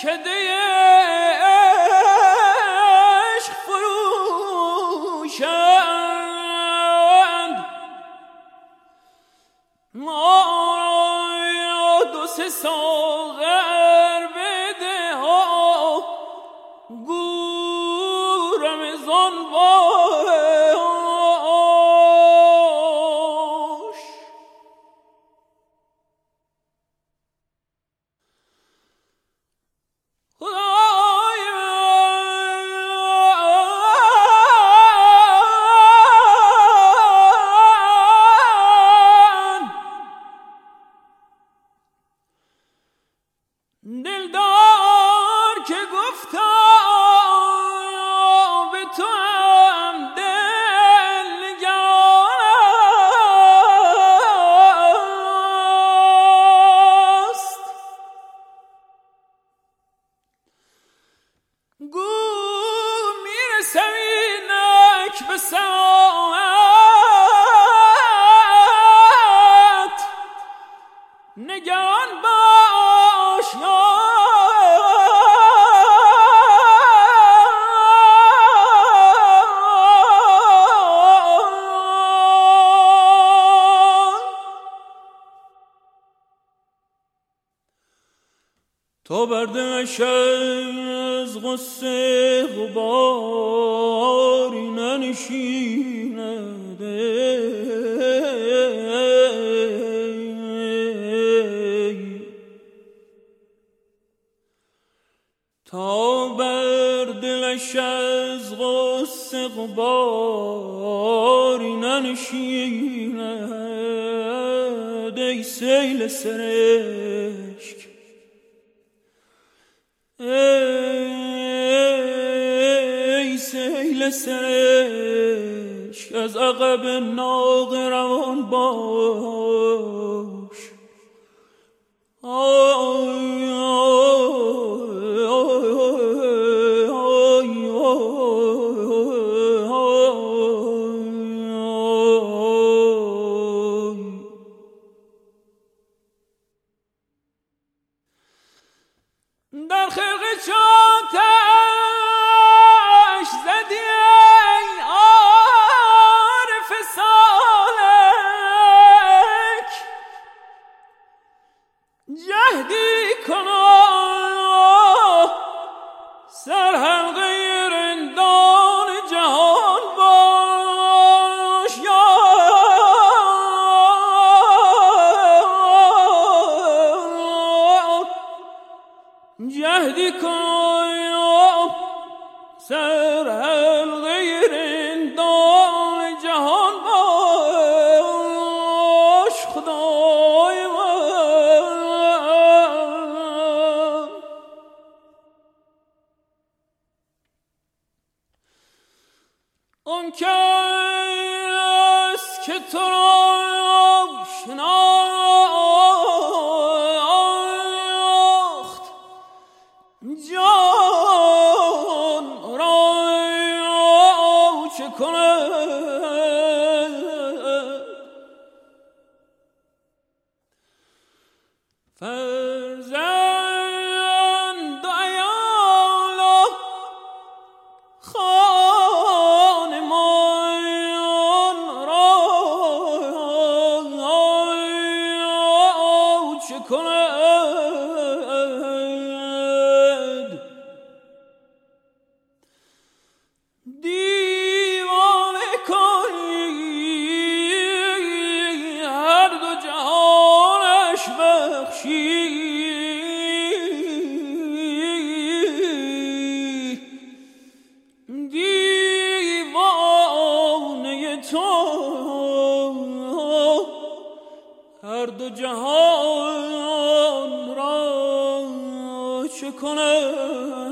میکده عشق فروشند، ما را دو سه ساغر بده ها گورم زنباش. دلدار که گفتا به تو هم دل نگاست، گو میرسم اینک به ساعت، نگران باش تا بر دلش از غصه غباری ننشیند، تا بر دلش از غصه غباری ننشیند، ای سیل سرشک، ای سیل سرشک، از عقب ناقه روان باش. در خلق چاتش زدی ای عارف سالک، جهدی کنا سرحلقه رندان جهان باش. جهدی کن سرحلقه رندان جهان باش. خدای من آن کس که تو را شناخت، جان را چه کند؟ فرزند و عیال خانمان را چه کند؟ دیوانه کنی هر دو جهانش بخشی، دیوانه تو هر دو جهان را چه کند؟